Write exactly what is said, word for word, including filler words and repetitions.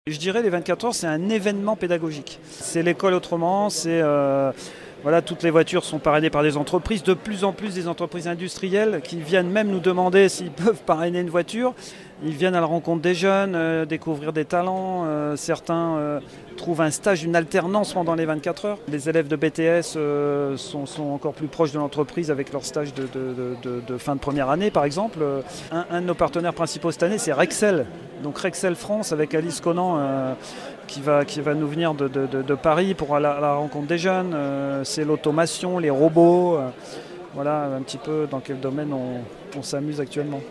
Je dirais les vingt-quatre heures, c'est un événement pédagogique. C'est l'école autrement, c'est euh, voilà, toutes les voitures sont parrainées par des entreprises, de plus en plus des entreprises industrielles qui viennent même nous demander s'ils peuvent parrainer une voiture. Ils viennent à la rencontre des jeunes, euh, découvrir des talents. Euh, certains euh, trouvent un stage, une alternance pendant les vingt-quatre heures. Les élèves de B T S euh, sont, sont encore plus proches de l'entreprise avec leur stage de, de, de, de fin de première année, par exemple. Un, un de nos partenaires principaux cette année, c'est Rexel. Donc Rexel France avec Alice Conan euh, qui, va, qui va nous venir de, de, de, de Paris pour aller à la rencontre des jeunes. Euh, c'est l'automation, les robots. Euh, voilà un petit peu dans quel domaine on, on s'amuse actuellement.